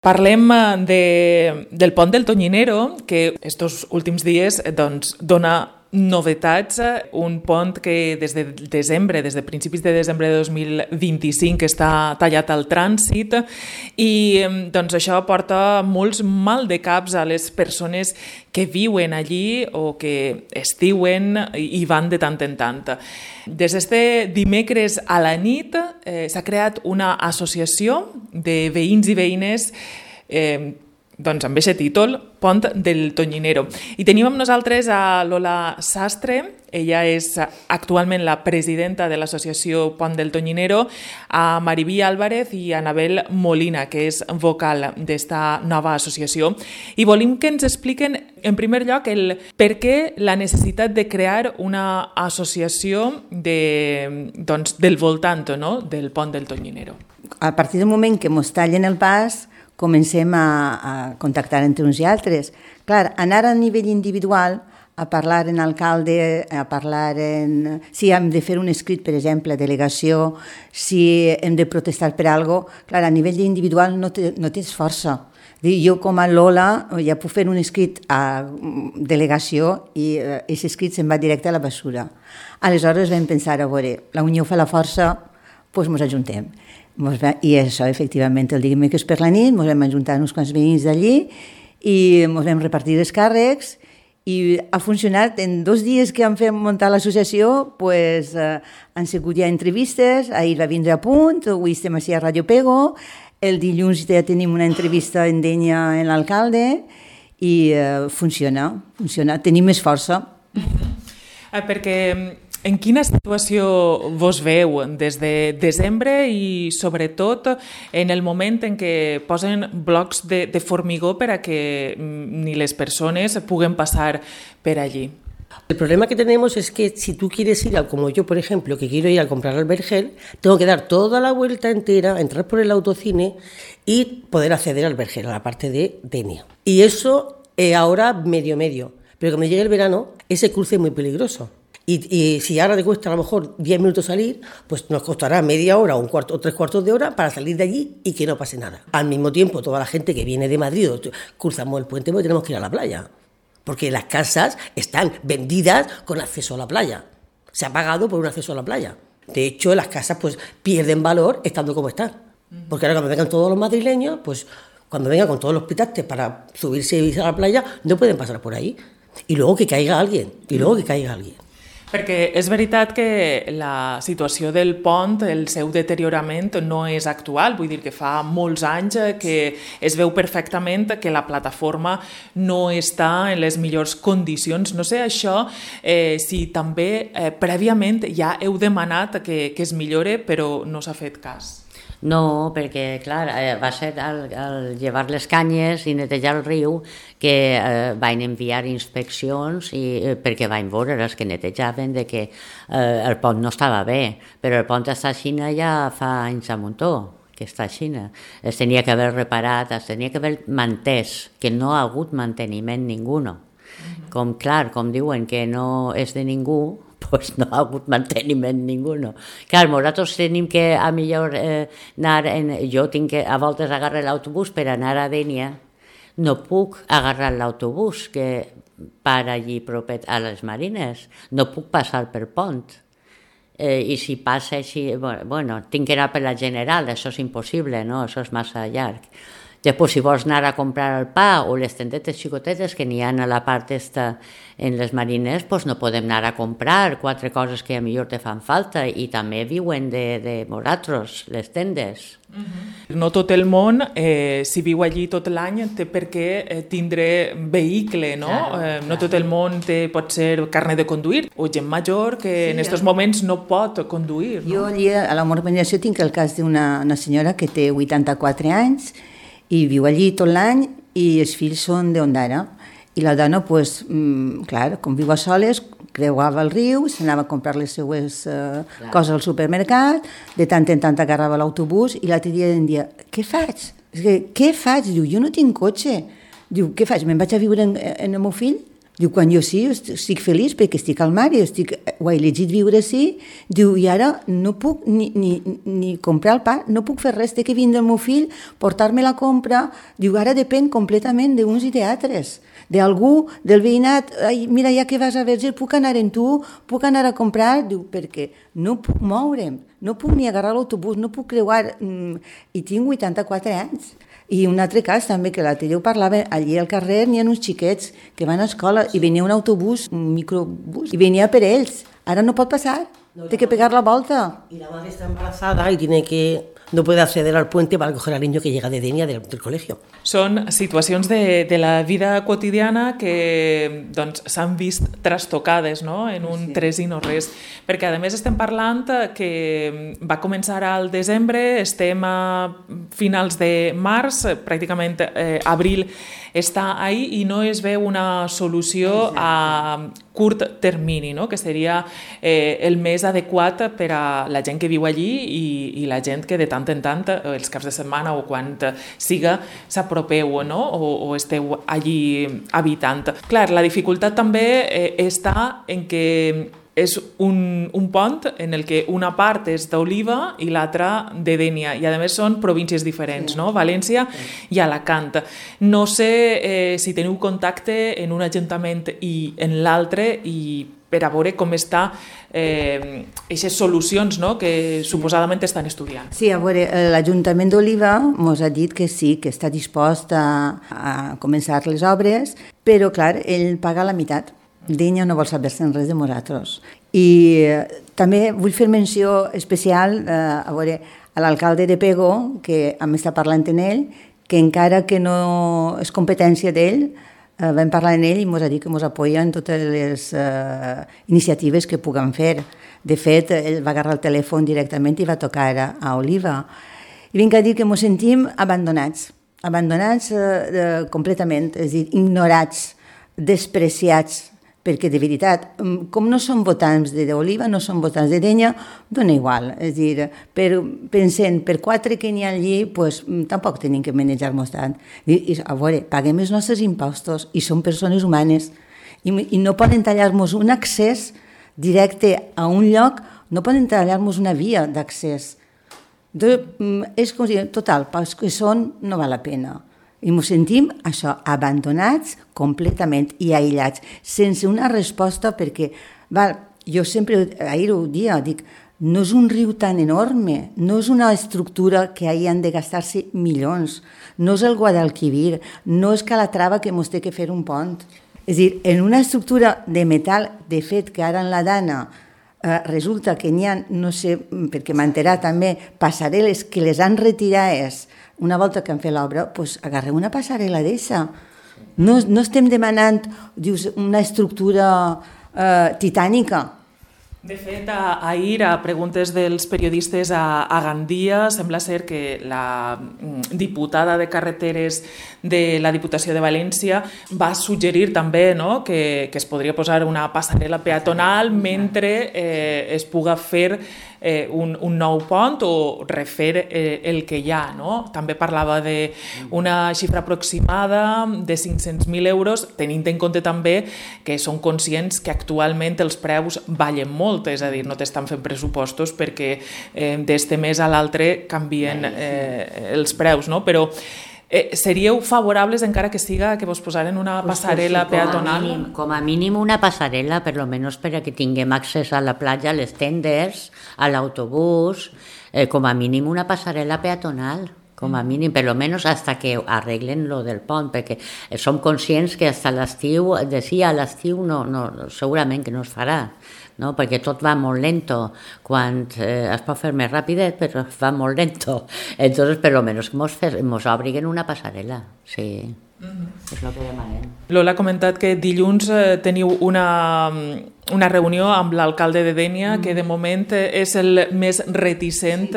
Parlem del pont del Tonyinero, que estos últims dies dona novetats. Un pont que des de principis de desembre de 2025 està tallat al trànsit i això porta molts maldecaps a les persones que viuen allí o que estiuen i van de tant en tant. Des d'este dimecres a la nit s'ha creat una associació de veïns i veïnes amb aquest títol, Pont del Tonyinero. I tenim amb nosaltres a Lola Sastre, ella és actualment la presidenta de l'associació Pont del Tonyinero, a Mariví Álvarez i a Anabel Molina, que és vocal d'esta nova associació. I volem que ens expliquen, en primer lloc, el per què la necessitat de crear una associació del voltant del Pont del Tonyinero. A partir del moment que ens tallen el pas, comencem a contactar entre uns i altres. Clar, anar a nivell individual, a parlar en alcalde, a parlar en... Si hem de fer un escrit, per exemple, a delegació, si hem de protestar per alguna cosa, clar, a nivell individual no tens força. Jo com a Lola ja puc fer un escrit a delegació i aquest escrit se'n va directe a la basura. Aleshores vam pensar, a veure, la unió fa la força, doncs ens ajuntem. I això, efectivament, el dimecres per la nit, ens vam ajuntar uns quants veïns d'allí i ens vam repartir els càrrecs i ha funcionat. En 2 dies que hem fet muntar l'associació han sigut ja entrevistes, ahir va vindre a punt, avui estem així a Radio Pego, el dilluns ja tenim una entrevista en Dénia en l'alcalde i funciona, tenim més força. Perquè en quina situació vos veu des de desembre i sobretot en el moment en què posen blocs de formigó per a que ni les persones puguen pasar per allí? El problema que tenemos es que si tú quieres ir, como yo por ejemplo, que quiero ir a comprar al Vergel, tengo que dar toda la vuelta entera, entrar por el autocine y poder acceder al Vergel, a la parte de Denia. Y eso ahora medio, pero cuando llegue el verano ese cruce es muy peligroso. Y si ahora te cuesta a lo mejor 10 minutos salir, pues nos costará media hora o 3/4 de hora para salir de allí y que no pase nada. Al mismo tiempo, toda la gente que viene de Madrid, cruzamos el puente porque tenemos que ir a la playa. Porque las casas están vendidas con acceso a la playa. Se ha pagado por un acceso a la playa. De hecho, las casas pues pierden valor estando como están. Porque ahora cuando vengan todos los madrileños, pues cuando vengan con todos los pitastes para subirse y ir a la playa, no pueden pasar por ahí. Y luego que caiga alguien. Perquè és veritat que la situació del pont, el seu deteriorament no és actual, vull dir que fa molts anys que es veu perfectament que la plataforma no està en les millors condicions. No sé això si també prèviament ja heu demanat que es millore però no s'ha fet cas. No, perquè, clar, va ser al llevar les canyes i netejar el riu que van enviar inspeccions perquè van veure els que netejaven que el pont no estava bé, però el pont està així ja fa anys a muntó, que està així. Es tenia que haver reparat, es tenia que haver mantès, que no ha hagut manteniment ningú. Com diuen que no és de ningú, pues no ha hagut manteniment ningú. Clar, nosaltres tenim que a millor anar... Jo tinc que a voltes agarrar l'autobús per anar a Dénia. No puc agarrar l'autobús que para allí propet a les Marines. No puc passar per pont. I si passa així... Bueno, tinc que anar per la General, això és impossible, no? Això és massa llarg. Després, si vols anar a comprar el pa o les tendetes xicotetes que n'hi ha a la part esta en les Marines, doncs no podem anar a comprar 4 coses que a millor te fan falta i també viuen de vosaltres, les tendes. No tot el món, si viu allí tot l'any, té per què tindre vehicle, no? No tot el món pot ser carnet de conduir, o gent major que en aquests moments no pot conduir. Jo allí a la urbanizació tinc el cas d'una senyora que té 84 anys i viu allí tot l'any i els fills són d'Ondara. I la dona, clar, com viu a soles, creuava el riu, s'anava a comprar les seues coses al supermercat, de tant en tant agarrava l'autobús i l'altre dia em dia, què faig? Què faig? Diu, jo no tinc cotxe. Diu, què faig? Me'n vaig a viure en el meu fill? Diu, quan jo sí, estic feliç perquè estic al mar i ho he elegit viure així. Diu, i ara no puc ni comprar el pa, no puc fer res, té que vindre el meu fill, portar-me la compra. Diu, ara depèn completament d'uns i d'altres. D'algú, del veïnat, ai, mira, ja que vas a Verger, puc anar amb tu, puc anar a comprar? Diu, perquè no puc moure'm, no puc ni agarrar l'autobús, no puc creuar, i tinc 84 anys. I un altre cas també, que l'altre dia ho parlava, allí al carrer n'hi ha uns xiquets que van a escola i venia un autobús, un microbús, i venia per ells. Ara no pot passar, té que pegar la volta. Y la madre está embarazada y no puede acceder al puente para coger al niño que llega de Denia del colegio. Són situacions de la vida quotidiana que doncs, s'han vist trastocades, no?, en un tres i no res. Perquè, a més, estem parlant que va començar al desembre, estem a finals de març, pràcticament abril està ahí i no es veu una solució a curt termini, no?, que seria el més adequat per a la gent que viu allí i la gent que de tant en tant, els caps de setmana o quan siga, s'apropeu, no?, o esteu allí habitant. Clar, la dificultat també està en que és un pont en el que una part és d'Oliva i l'altra de Dénia, i a més són províncies diferents, no? València i Alacant. No sé si teniu contacte en un ajuntament i en l'altre i per a veure com està aquestes solucions, no?, que suposadament estan estudiant. Sí, a veure, l'Ajuntament d'Oliva ens ha dit que sí, que està dispost a començar les obres, però, clar, ell paga la meitat. Dénia no vol saber-se'n res de nosaltres. I també vull fer menció especial a veure, a l'alcalde de Pego, que hem estat parlant amb ell, que encara que no és competència d'ell, vam parlar amb ell i ens ha dit que ens apoya en totes les iniciatives que puguem fer. De fet, ell va agarrar el telèfon directament i va tocar a Oliva. I vinc a dir que ens sentim abandonats completament, és a dir, ignorats, despreciats, perquè de veritat, com no són votants d'Oliva, no són votants de Dénia, dona igual. És a dir, pensant per 4 que n'hi ha allí, pues, tampoc tenim que manejar-nos tant. I, a veure, paguem els nostres impostos i som persones humanes i no poden tallar-nos un accés directe a un lloc, no poden tallar-nos una via d'accés. És com si, total, pels que són no val la pena. I ens sentim, això, abandonats completament i aïllats, sense una resposta perquè, jo sempre, ahir ho dia, dic, no és un riu tan enorme, no és una estructura que hi han de gastar-se milions, no és el Guadalquivir, no és Calatrava que ens té que fer un pont. És a dir, en una estructura de metal, de fet, que ara en la Dana resulta que n'hi ha, no sé, perquè m'enterà també, passarel·les que les han retirades una volta que han fet l'obra, doncs agarreu una passarel·la d'eixa. No estem demanant, dius, una estructura titànica. De fet, ahir, a preguntes dels periodistes a Gandia, sembla ser que la diputada de Carreteres de la Diputació de València va suggerir també, no?, que es podria posar una passarel·la peatonal mentre es puga fer un nou pont o refer el que hi ha, no? També parlava d'una xifra aproximada de 500.000 euros, tenint en compte també que són conscients que actualment els preus ballen molt, és a dir, no t'estan fent pressupostos perquè d'este mes a l'altre canvien els preus, no? Però seríeu favorables encara que siga que vos posaren una passarel·la peatonal? Com a mínim una passarel·la, per lo menos per a que tinguem accés a la platja, a les tendes, a l'autobús, com a mínim una passarel·la peatonal, com a mínim, per lo menos hasta que arreglen lo del pont, perquè som conscients que hasta l'estiu, a l'estiu segurament que no es farà, no? Perquè tot va molt lento, quan es pot fer més ràpidet, però va molt lento. Entonces, per lo menos, mos obriguen una passarel·la, sí. És el que demanem. Lola ha comentat que dilluns teniu una reunió amb l'alcalde de Dénia, que de moment és el més reticent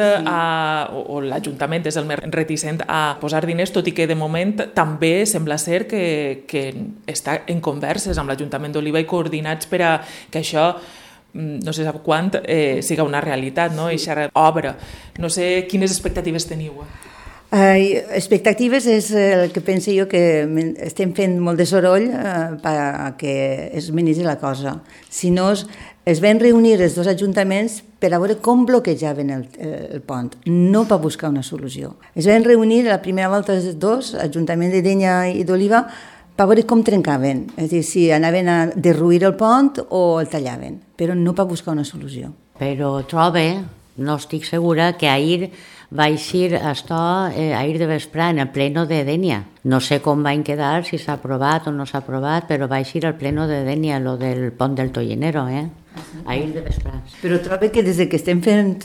o l'Ajuntament és el més reticent a posar diners, tot i que de moment també sembla ser que està en converses amb l'Ajuntament d'Oliva i coordinats per a que això no sé sap quant siga una realitat, no? Eixa obra. No sé quines expectatives teniu. Expectatives és el que penso jo, que estem fent molt de soroll perquè es menigi la cosa. Si no, es van reunir els dos ajuntaments per a veure com bloquejaven el pont, no per buscar una solució. Es van reunir la primera volta els dos, Ajuntament de Dénia i d'Oliva, per veure com trencaven, és a dir, si anaven a derruir el pont o el tallaven, però no per buscar una solució. Però trobe, no estic segura, que ahir va eixir això ahir de vespre en el pleno de Dénia. No sé com va quedar, si s'ha aprovat o no s'ha aprovat, però va eixir al pleno de Dénia, lo del pont del Tollinero, ahir de vespre. Però trobo que des que estem fent...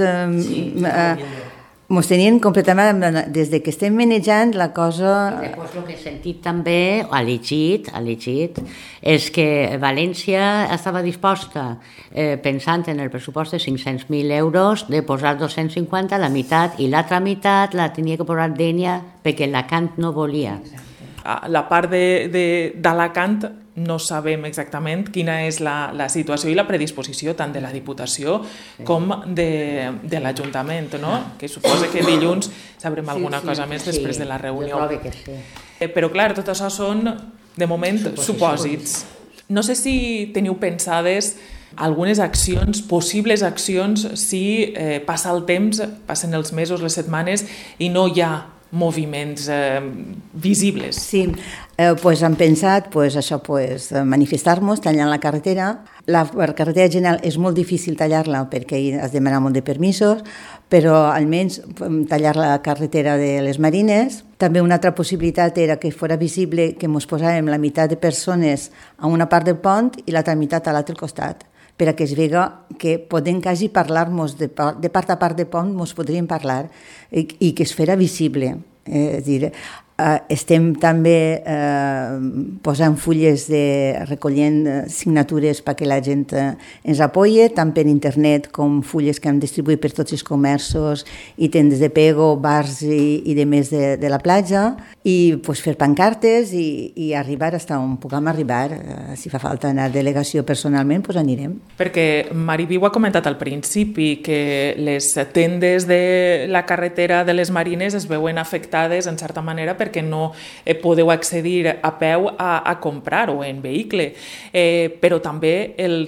Mos tenien completament... Des que estem manejant la cosa... I després el que he sentit també, ha llegit, és que València estava disposta, pensant en el pressupost de 500.000 euros, de posar 250, la meitat, i l'altra meitat la tenia que posar Dénia perquè Alacant no volia. La part d'Alacant no sabem exactament quina és la situació i la predisposició tant de la Diputació com de l'Ajuntament, no? Que suposa que dilluns sabrem alguna cosa més després de la reunió. Jo trobo que sí. Però clar, tot això són, de moment, supòsits. No sé si teniu pensades algunes accions, possibles accions, si passa el temps, passen els mesos, les setmanes, i no hi ha moviments visibles. Sí, pues hem pensat això, manifestar-nos tallant la carretera. La carretera general és molt difícil tallar-la perquè has de demanar molt de permisos, però almenys tallar la carretera de les Marines. També una altra possibilitat era que fos visible que ens posàvem la meitat de persones a una part del pont i l'altra meitat a l'altre costat, per a que es vega que podem quasi parlar-nos de part a part del pont, ens podríem parlar i que es fera visible. És a dir, estem també posant fulles recollint signatures perquè la gent ens apoyi, tant per internet com fulles que hem distribuït per tots els comerços i tendes de pego, bars i de més de la platja, i fer pancartes i arribar fins on puguem arribar. Si fa falta anar a delegació personalment, anirem. Perquè Mariviu ha comentat al principi que les tendes de la carretera de les Marines es veuen afectades en certa manera perquè no podeu accedir a peu a comprar o en vehicle, però també el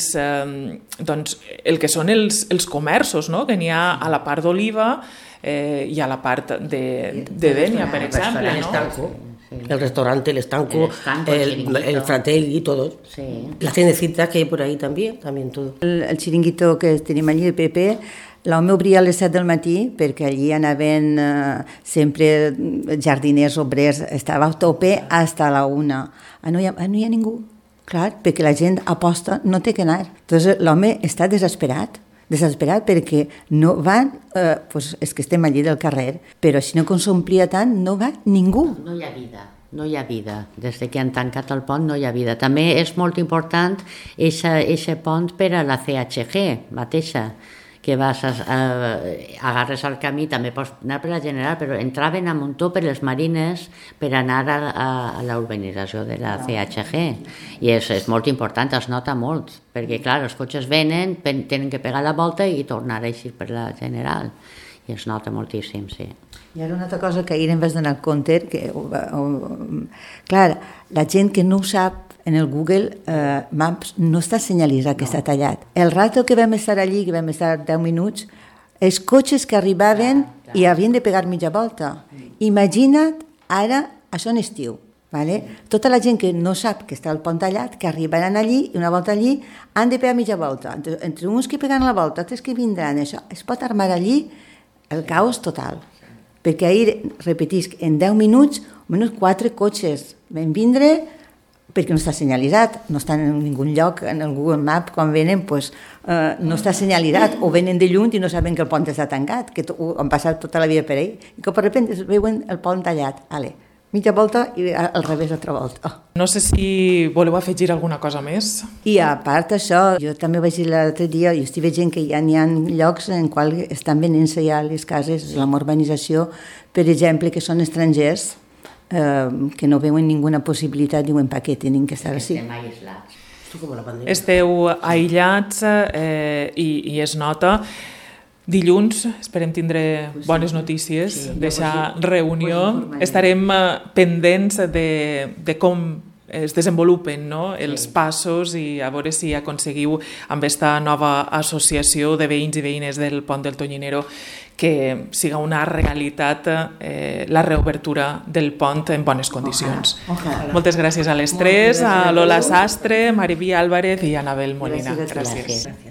que són els comerços, no? Que n'hi ha a la part d'Oliva i a la part de Dénia, per exemple. El restaurante, el estanco, el Fratelli, todo. Sí. La tiendecita que hay por ahí también todo. El chiringuito que tenim allí, el Pepe, l'home obria a les 7 del matí perquè allí anaven sempre jardiners, obrers, estava a tope fins a la 1. No hi ha ningú, clar, perquè la gent aposta, no té que anar. Entonces l'home està desesperat perquè no van, és que estem allí del carrer, però si no s'omplia tant, no va ningú. No hi ha vida. Des que han tancat el pont no hi ha vida. També és molt important aquest pont per a la CHG mateixa, que agarres el camí, també pots anar per la General, però entraven a muntó per les Marines per anar a la urbanització de la CHG. I és molt important, es nota molt, perquè clar, els cotxes venen, tenen que pegar la volta i tornar a eixir per la General. I es nota moltíssim, sí. I ara una altra cosa que ahir em vas donar compte, que clar, la gent que no ho sap, en el Google Maps no està senyalitzat que està tallat. El rato que vam estar allí, que vam estar 10 minuts, els cotxes que arribaven i havien de pegar mitja volta. Imagina't ara, això en estiu, vale? Tota la gent que no sap que està el pont tallat, que arribaran allí i una volta allí han de pegar mitja volta. Entre uns que peguen la volta, altres que vindran, això es pot armar allí el caos total. Perquè ahir, repetisc, en 10 minuts, almenys 4 cotxes van vindre perquè no està senyalitzat, no està en ningun lloc, en el Google Maps, quan venen, no està senyalitzat, o venen de lluny i no saben que el pont està tancat, que han passat tota la vida per ahí, i que per repente veuen el pont tallat. Mitja volta i al revés altra volta. No sé si voleu afegir alguna cosa més. I a part d'això, jo també vaig dir l'altre dia, jo estic veient que ja n'hi ha llocs en qual estan venent-se ja les cases, la urbanització, per exemple, que són estrangers, que no veuen ninguna possibilitat, diuen per què tenen que estar així. Estem aïllats. Esteu aïllats i es nota. Dilluns esperem tindre bones notícies d'aquesta reunió. Estarem pendents de com es desenvolupen, no? Els passos i a veure si aconseguiu amb aquesta nova associació de veïns i veïnes del Pont del Tonyinero que siga una realitat la reobertura del pont en bones condicions. Moltes gràcies a les tres, a Lola Sastre, Mariví Álvarez i Anabel Molina. Gràcies.